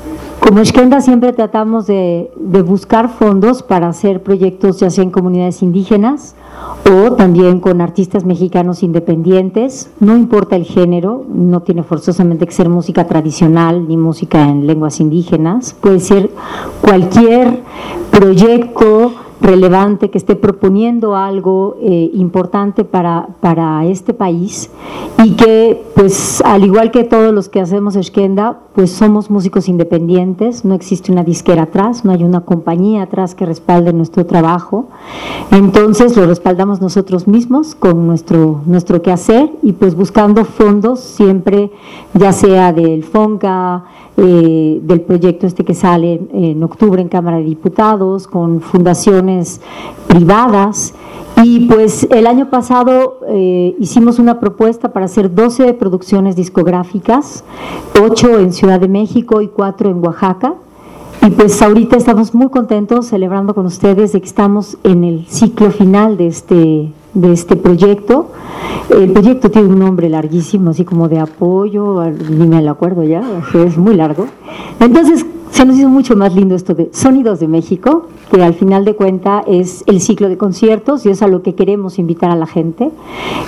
Como Xkenda siempre tratamos de buscar fondos para hacer proyectos ya sea en comunidades indígenas o también con artistas mexicanos independientes, no importa el género, no tiene forzosamente que ser música tradicional ni música en lenguas indígenas, puede ser cualquier proyecto relevante que esté proponiendo algo importante para este país y que, pues, al igual que todos los que hacemos Xkenda, pues somos músicos independientes, no existe una disquera atrás, no hay una compañía atrás que respalde nuestro trabajo, entonces lo respaldamos nosotros mismos con nuestro quehacer y pues buscando fondos siempre, ya sea del FONCA, del proyecto que sale en octubre en Cámara de Diputados, con fundaciones privadas. Y pues el año pasado hicimos una propuesta para hacer 12 producciones discográficas, 8 en Ciudad de México y 4 en Oaxaca. Y pues ahorita estamos muy contentos celebrando con ustedes de que estamos en el ciclo final de este proyecto. El proyecto tiene un nombre larguísimo, así como de apoyo, ni me lo acuerdo ya, es muy largo. Entonces se nos hizo mucho más lindo esto de Sonidos de México, que al final de cuentas es el ciclo de conciertos y es a lo que queremos invitar a la gente,